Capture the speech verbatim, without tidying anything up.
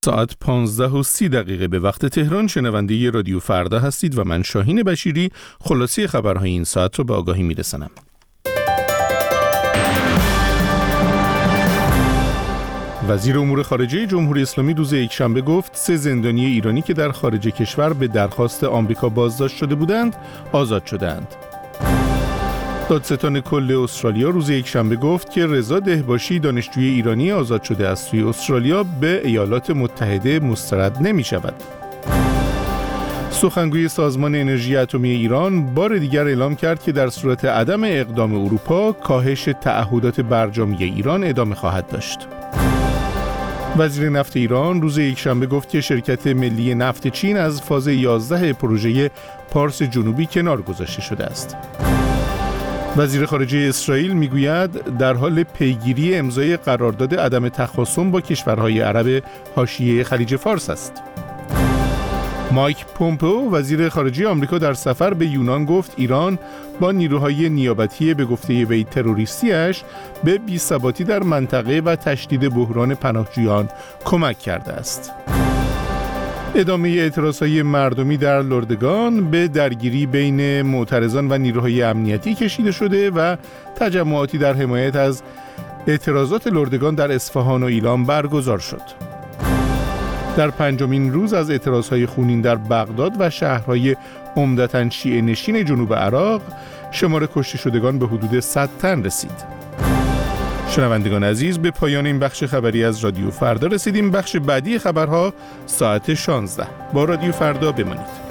ساعت پانزده و سی دقیقه به وقت تهران. شنونده رادیو فردا هستید و من شاهین بشیری خلاصه خبرهای این ساعت رو به آگاهی میرسانم. وزیر امور خارجه جمهوری اسلامی روز یکشنبه گفت سه زندانی ایرانی که در خارج کشور به درخواست آمریکا بازداشت شده بودند آزاد شدند. دادستان کل استرالیا روز یکشنبه گفت که رضا دهباشی دانشجوی ایرانی آزاد شده از سوی استرالیا به ایالات متحده مسترد نمی شود. سخنگوی سازمان انرژی اتمی ایران بار دیگر اعلام کرد که در صورت عدم اقدام اروپا کاهش تعهدات برجامی ایران ادامه خواهد داشت. وزیر نفت ایران روز یکشنبه گفت که شرکت ملی نفت چین از فاز یازده پروژه پارس جنوبی کنار گذاشته شده است. وزیر خارجه اسرائیل میگوید در حال پیگیری امضای قرارداد عدم تخاصم با کشورهای عرب حاشیه خلیج فارس است. مایک پومپئو وزیر خارجه آمریکا در سفر به یونان گفت ایران با نیروهای نیابتی به گفته وی تروریستیش به بی‌ثباتی در منطقه و تشدید بحران پناهجویان کمک کرده است. ادامه اعتراضهای مردمی در لردگان به درگیری بین معترضان و نیروهای امنیتی کشیده شده و تجمعاتی در حمایت از اعتراضات لردگان در اصفهان و ایلام برگزار شد. در پنجمین روز از اعتراضهای خونین در بغداد و شهرهای عمدتاً شیعه نشین جنوب عراق شمار کشته شدگان به حدود صد تن رسید. شنوندگان عزیز، به پایان این بخش خبری از رادیو فردا رسیدیم. بخش بعدی خبرها ساعت شانزده. با رادیو فردا بمانید.